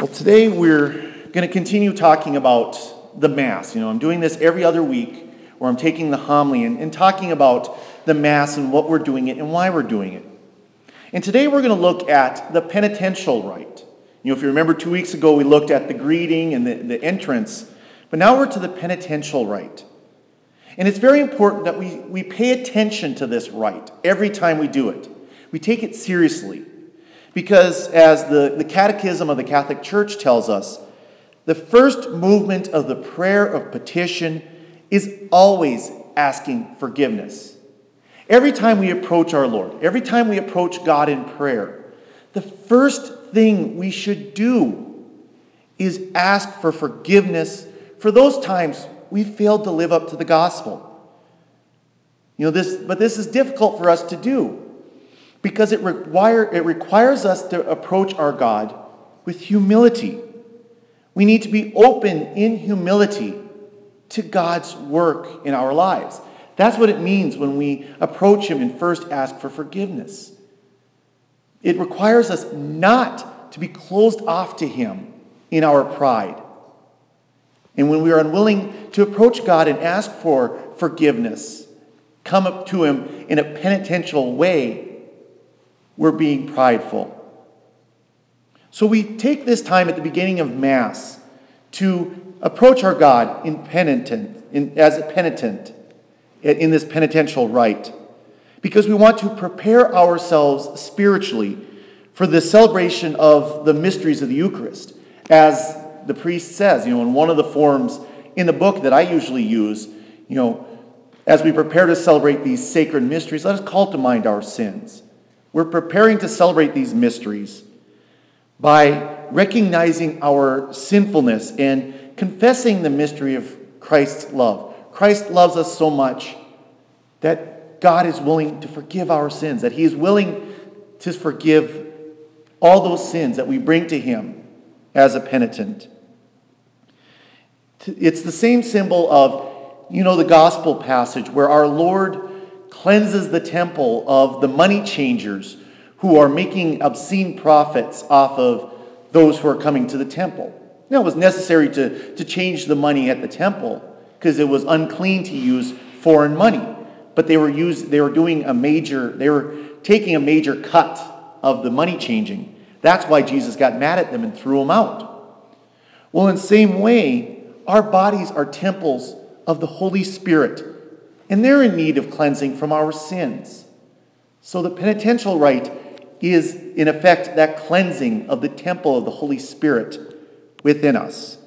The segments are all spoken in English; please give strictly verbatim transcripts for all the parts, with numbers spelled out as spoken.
Well, today we're going to continue talking about the Mass. You know, I'm doing this every other week where I'm taking the homily and, and talking about the Mass and what we're doing it and why we're doing it. And today we're going to look at the penitential rite. You know, if you remember two weeks ago, we looked at the greeting and the, the entrance, but now we're to the penitential rite. And it's very important that we, we pay attention to this rite every time we do it. We take it seriously. Because as the, the Catechism of the Catholic Church tells us, the first movement of the prayer of petition is always asking forgiveness. Every time we approach our Lord, every time we approach God in prayer, the first thing we should do is ask for forgiveness for those times we failed to live up to the gospel. You know, this, but this is difficult for us to do. Because it, require, it requires us to approach our God with humility. We need to be open in humility to God's work in our lives. That's what it means when we approach Him and first ask for forgiveness. It requires us not to be closed off to Him in our pride. And when we are unwilling to approach God and ask for forgiveness, come up to Him in a penitential way, we're being prideful. So we take this time at the beginning of Mass to approach our God in penitent, in, as a penitent in this penitential rite, because we want to prepare ourselves spiritually for the celebration of the mysteries of the Eucharist. As the priest says, you know, in one of the forms in the book that I usually use, you know, as we prepare to celebrate these sacred mysteries, let us call to mind our sins. We're preparing to celebrate these mysteries by recognizing our sinfulness and confessing the mystery of Christ's love. Christ loves us so much that God is willing to forgive our sins, that He is willing to forgive all those sins that we bring to Him as a penitent. It's the same symbol of, you know, the gospel passage where our Lord cleanses the temple of the money changers who are making obscene profits off of those who are coming to the temple. Now, it was necessary to, to change the money at the temple because it was unclean to use foreign money. But they were use, they were doing a major, they were taking a major cut of the money changing. That's why Jesus got mad at them and threw them out. Well, in the same way, our bodies are temples of the Holy Spirit. And they're in need of cleansing from our sins. So the penitential rite is, in effect, that cleansing of the temple of the Holy Spirit within us.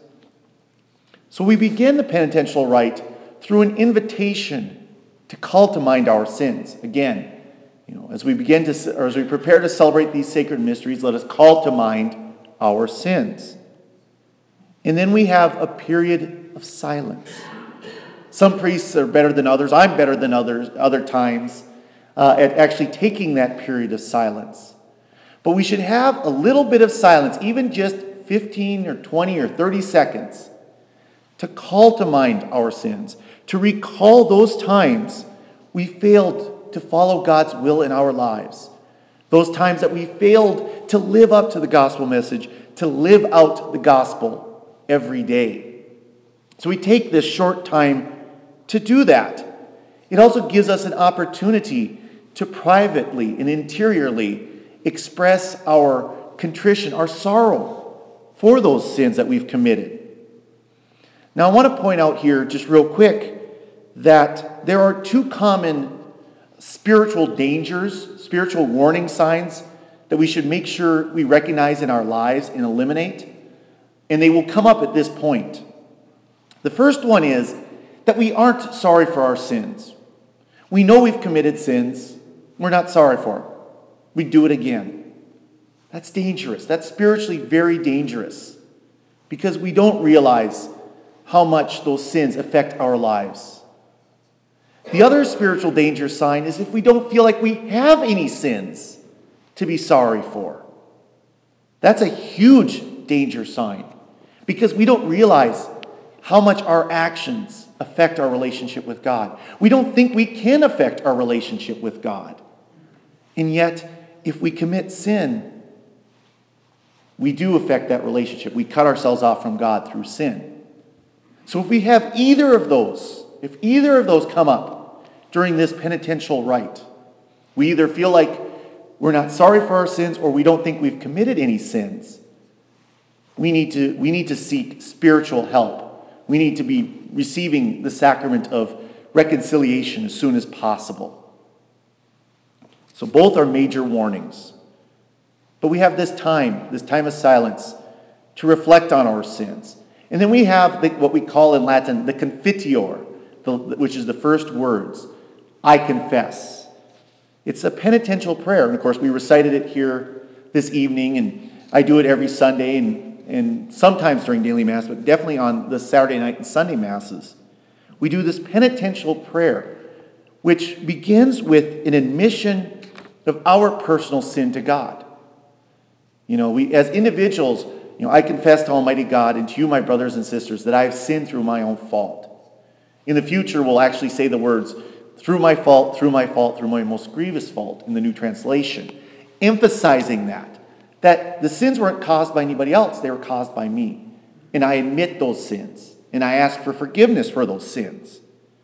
So we begin the penitential rite through an invitation to call to mind our sins. Again, you know, as we begin to, or as we prepare to celebrate these sacred mysteries, let us call to mind our sins. And then we have a period of silence. Some priests are better than others. I'm better than others other times uh, at actually taking that period of silence. But we should have a little bit of silence, even just fifteen or twenty or thirty seconds, to call to mind our sins, to recall those times we failed to follow God's will in our lives, those times that we failed to live up to the gospel message, to live out the gospel every day. So we take this short time to do that. It also gives us an opportunity to privately and interiorly express our contrition, our sorrow for those sins that we've committed. Now, I want to point out here, just real quick, that there are two common spiritual dangers, spiritual warning signs that we should make sure we recognize in our lives and eliminate. And they will come up at this point. The first one is that we aren't sorry for our sins. We know we've committed sins. We're not sorry for them. We do it again. That's dangerous. That's spiritually very dangerous because we don't realize how much those sins affect our lives. The other spiritual danger sign is if we don't feel like we have any sins to be sorry for. That's a huge danger sign because we don't realize how much our actions affect our relationship with God. We don't think we can affect our relationship with God. And yet, if we commit sin, we do affect that relationship. We cut ourselves off from God through sin. So if we have either of those, if either of those come up during this penitential rite, we either feel like we're not sorry for our sins or we don't think we've committed any sins, we need to, we need to seek spiritual help. We need to be receiving the sacrament of reconciliation as soon as possible. So both are major warnings. But we have this time, this time of silence, to reflect on our sins. And then we have the, what we call in Latin the confiteor, the, which is the first words, I confess. It's a penitential prayer. And of course, we recited it here this evening, and I do it every Sunday and, and sometimes during daily Mass, but definitely on the Saturday night and Sunday Masses. We do this penitential prayer, which begins with an admission of our personal sin to God. You know, we as individuals, you know, I confess to Almighty God and to you, my brothers and sisters, that I have sinned through my own fault. In the future, we'll actually say the words, through my fault, through my fault, through my most grievous fault in the New Translation, emphasizing that, that the sins weren't caused by anybody else, they were caused by me. And I admit those sins, and I ask for forgiveness for those sins.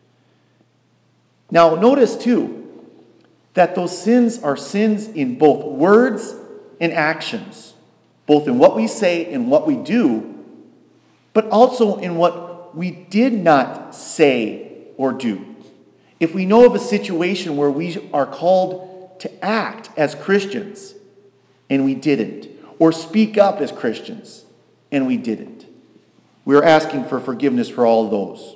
Now, notice too, that those sins are sins in both words and actions, both in what we say and what we do, but also in what we did not say or do. If we know of a situation where we are called to act as Christians and we didn't, or speak up as Christians and we didn't, we are asking for forgiveness for all of those.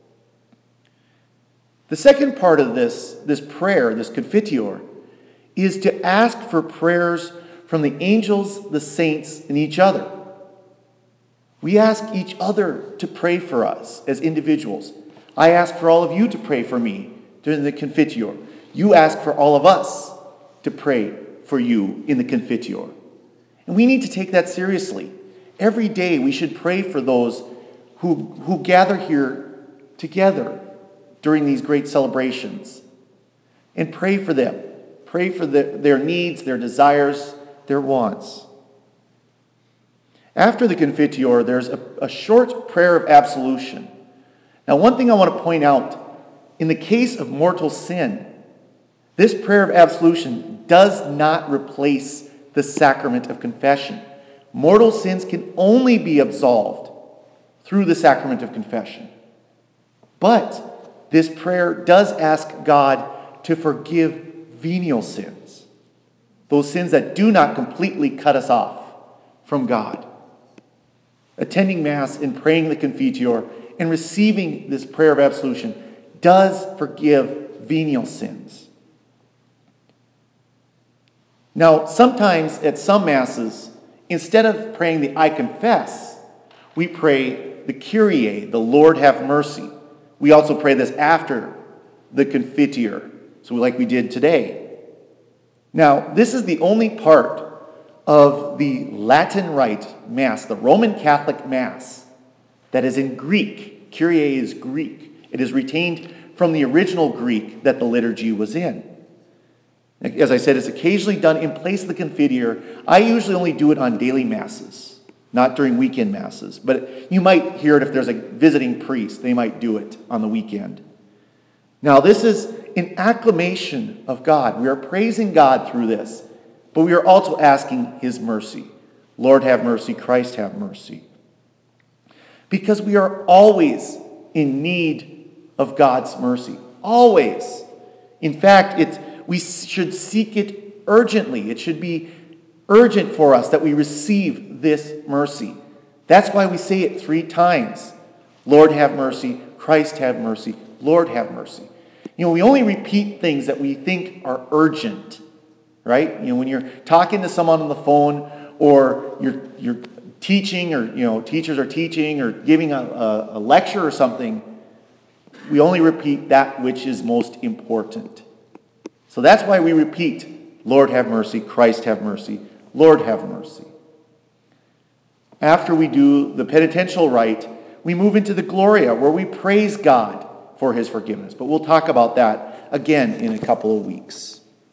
The second part of this, this prayer, this confiteor, is to ask for prayers from the angels, the saints, and each other. We ask each other to pray for us as individuals. I ask for all of you to pray for me during the confiteor. You ask for all of us to pray for you in the confiteor. And we need to take that seriously. Every day we should pray for those who, who gather here together during these great celebrations. And pray for them. Pray for the, their needs, their desires, their wants. After the confiteor, there's a, a short prayer of absolution. Now, one thing I want to point out, in the case of mortal sin, this prayer of absolution does not replace the sacrament of confession. Mortal sins can only be absolved through the sacrament of confession. But this prayer does ask God to forgive venial sins, those sins that do not completely cut us off from God. Attending Mass and praying the confiteor and receiving this prayer of absolution does forgive venial sins. Now, sometimes at some Masses, instead of praying the I confess, we pray the Kyrie, the Lord have mercy. We also pray this after the confiteor, so like we did today. Now, this is the only part of the Latin Rite Mass, the Roman Catholic Mass, that is in Greek. Kyrie is Greek. It is retained from the original Greek that the liturgy was in. As I said, it's occasionally done in place of the confiteor. I usually only do it on daily Masses, not during weekend Masses. But you might hear it if there's a visiting priest. They might do it on the weekend. Now, this is an acclamation of God. We are praising God through this, but we are also asking His mercy. Lord, have mercy. Christ, have mercy. Because we are always in need of God's mercy. Always. In fact, it's, we should seek it urgently. It should be urgent for us that we receive this mercy. That's why we say it three times. Lord, have mercy. Christ, have mercy. Lord, have mercy. You know, we only repeat things that we think are urgent, right? You know, when you're talking to someone on the phone, or you're you're teaching, or you know, teachers are teaching, or giving a, a, a lecture or something, we only repeat that which is most important. So that's why we repeat, Lord, have mercy. Christ, have mercy. Lord, have mercy. After we do the penitential rite, we move into the Gloria, where we praise God for His forgiveness. But we'll talk about that again in a couple of weeks.